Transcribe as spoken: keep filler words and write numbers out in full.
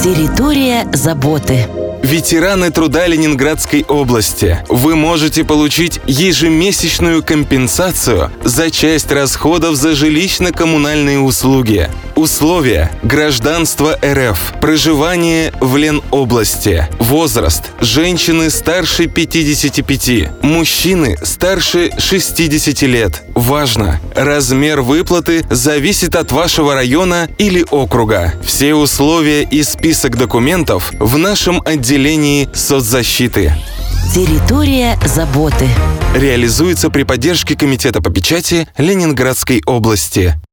Территория заботы. Ветераны труда Ленинградской области, вы можете получить ежемесячную компенсацию за часть расходов за жилищно-коммунальные услуги. Условия: гражданство эр эф, проживание в Ленобласти, возраст: женщины старше пятидесяти пяти, мужчины старше шестидесяти лет. Важно! Размер выплаты зависит от вашего района или округа. Все условия и список документов в нашем отделении соцзащиты. Территория заботы. Реализуется при поддержке Комитета по печати Ленинградской области.